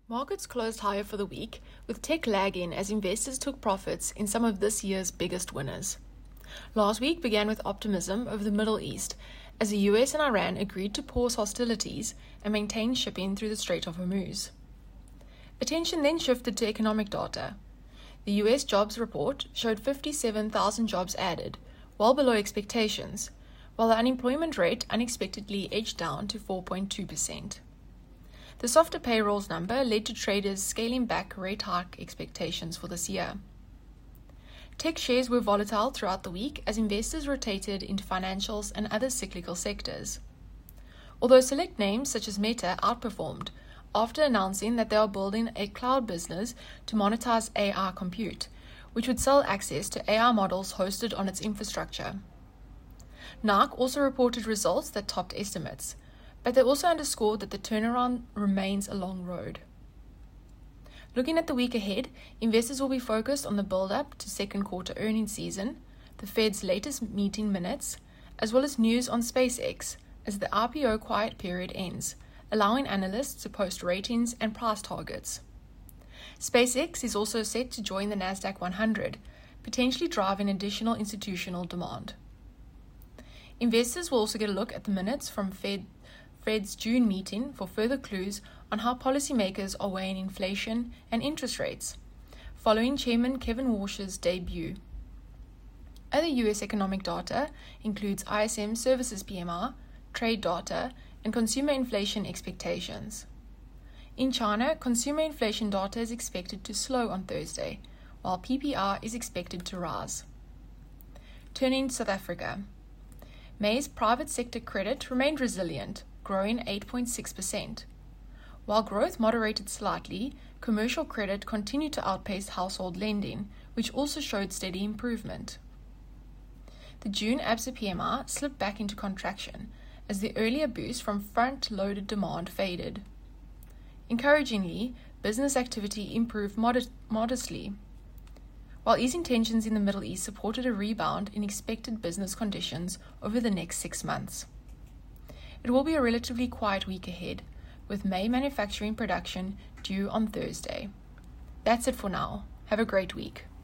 Markets closed higher for the week, with tech lagging as investors took profits in some of this year's biggest winners. Last week began with optimism over the Middle East, as the US and Iran agreed to pause hostilities and maintain shipping through the Strait of Hormuz. Attention then shifted to economic data. The US jobs report showed 57,000 jobs added, well below expectations, while the unemployment rate unexpectedly edged down to 4.2%. The softer payrolls number led to traders scaling back rate hike expectations for this year. Tech shares were volatile throughout the week as investors rotated into financials and other cyclical sectors. Although select names such as Meta outperformed after announcing that they are building a cloud business to monetize AI compute, which would sell access to AI models hosted on its infrastructure. Nike also reported results that topped estimates, but they also underscored that the turnaround remains a long road. Looking at the week ahead, investors will be focused on the build-up to second quarter earnings season, the Fed's latest meeting minutes, as well as news on SpaceX as the IPO quiet period ends, allowing analysts to post ratings and price targets. SpaceX is also set to join the Nasdaq 100, potentially driving additional institutional demand. Investors will also get a look at the minutes from Fed's June meeting for further clues on how policymakers are weighing inflation and interest rates, following Chairman Kevin Warsh's debut. Other US economic data includes ISM Services PMI, trade data, and consumer inflation expectations. In China, consumer inflation data is expected to slow on Thursday, while PPI is expected to rise. Turning to South Africa. May's private sector credit remained resilient, growing 8.6%. While growth moderated slightly, commercial credit continued to outpace household lending, which also showed steady improvement. The June ABSA PMI slipped back into contraction as the earlier boost from front-loaded demand faded. Encouragingly, business activity improved modestly, while easing tensions in the Middle East supported a rebound in expected business conditions over the next 6 months. It will be a relatively quiet week ahead, with May manufacturing production due on Thursday. That's it for now. Have a great week.